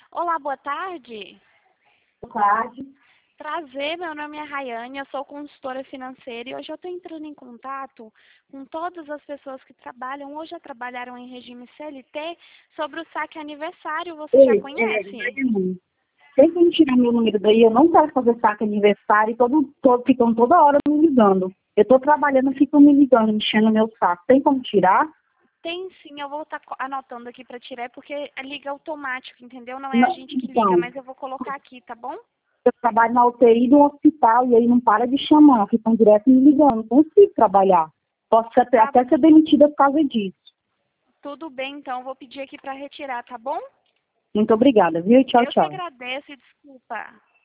Olá, boa tarde. Boa tarde. Prazer, meu nome é Rayane, eu sou consultora financeira e hoje eu estou entrando em contato com todas as pessoas que trabalham ou já trabalharam em regime CLT sobre o saque aniversário. Você já conhece? Tem como tirar meu número daí? Eu não quero fazer saque aniversário e ficam toda hora me ligando. Eu estou trabalhando, ficam me ligando, enchendo meu saco. Tem como tirar? Tem sim, eu vou estar anotando aqui para tirar, porque liga automático, entendeu? Não é a gente que liga, Então, mas eu vou colocar aqui, tá bom? eu trabalho na UTI do hospital e aí não para de chamar, ficam direto me ligando. Não consigo trabalhar. Posso até ser demitida por causa disso. Tudo bem, então, eu vou pedir aqui para retirar, tá bom? Muito obrigada, viu? Tchau, Eu que tchau. agradeço e desculpa.